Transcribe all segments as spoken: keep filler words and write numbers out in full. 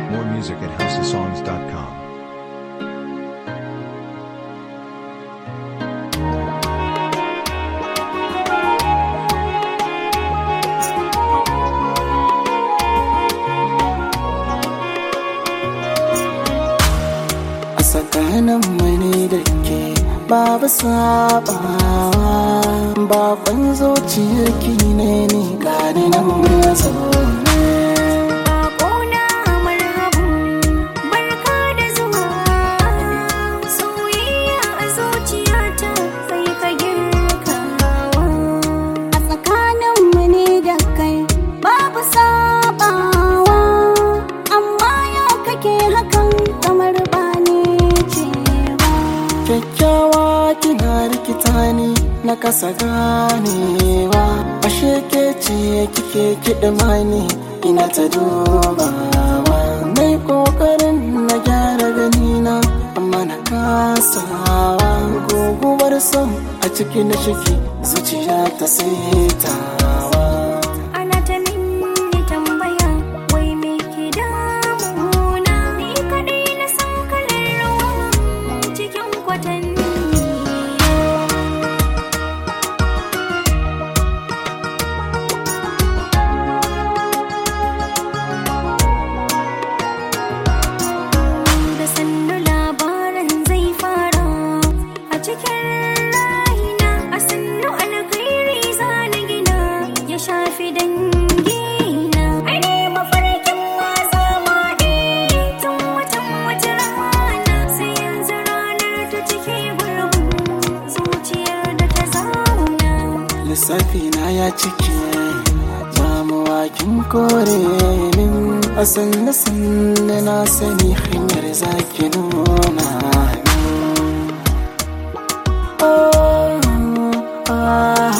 More music at house of songs dot com. Tsakanin mani da ke babu sabawa, baban zuciyarki ne ni gani nan na zaune. Bakona marhabu, barka da zuwa, soyayya a zuciyata sai ka girkawa. A tsakanin mani da kai babu sabawa, amma ya kake hakan kamar ba kyakkyawa kina rikita ni na kasa ganewa, ashe ke ce kike kiɗima ni ina ta dubawa. Mai ƙoƙarin na gyara ganina amma na kasawa, guguwar son a ciki na shiki zuciya ta saitawa. Ana ta minni tambaya wai me ke damuna, ni kaɗai na san kalar rawa cikin kwatanni. Da sannu labarin zai fara a cikin raina, a sannu alkhairi zana gina ya shafi dangina. Ai ne mafarkin wasa maɗi tun watan wata rana, sai yanzu ranar ta cike gurbin zuciyar da ta zauna. Lissafi na ya cike damuwa kin kore min, a sanne sanne na sani hanyar zaki nuna min. Oh, ah,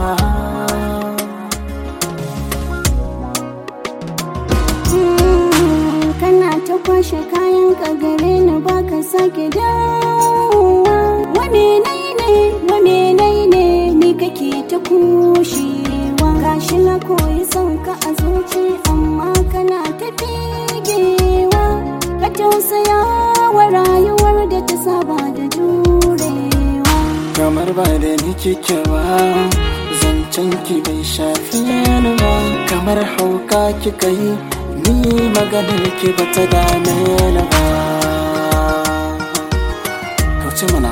Mm, kana ta kwashe kayan ka gare ni baka sake dawowa. Wane nai ne wane nai ne ni kake ta kushewa, gashi na koyi son ka a zuci amma kana ta figewa. Ka tausaya wa rayuwar da ta saba da jurewa. kamar ba da ni kike ba, zancen ki bai shafi ni ba, kamar hauka kika yi ni maganar ki ba ta dame ni ba. Kauce mana.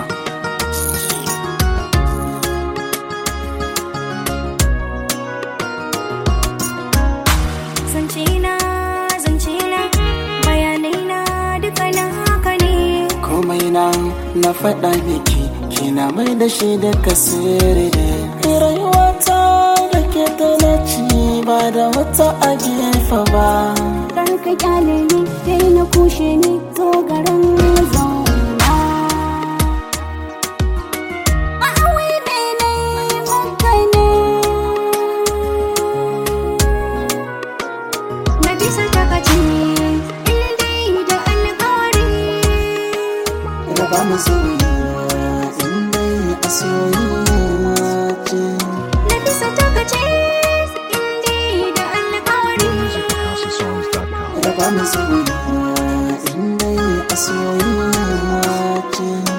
Zancena zancena bayanai na duka na haka ne. Komai na na faɗa miki kina mai da shi da kasiri ne. Rayuwata da ke tana ci ba da wata a gefe ba. Kar ka kyale ni dai na kushe ni zo garin zauna. A awai mene maka ne na bisa takaci dai da alƙawari. Raba mu soyayya in dai a soyayya ce. Na bisa takaci dai da alƙawari. Music at house of songs dot com. Raba mu soyayya in dai a soyayya ce.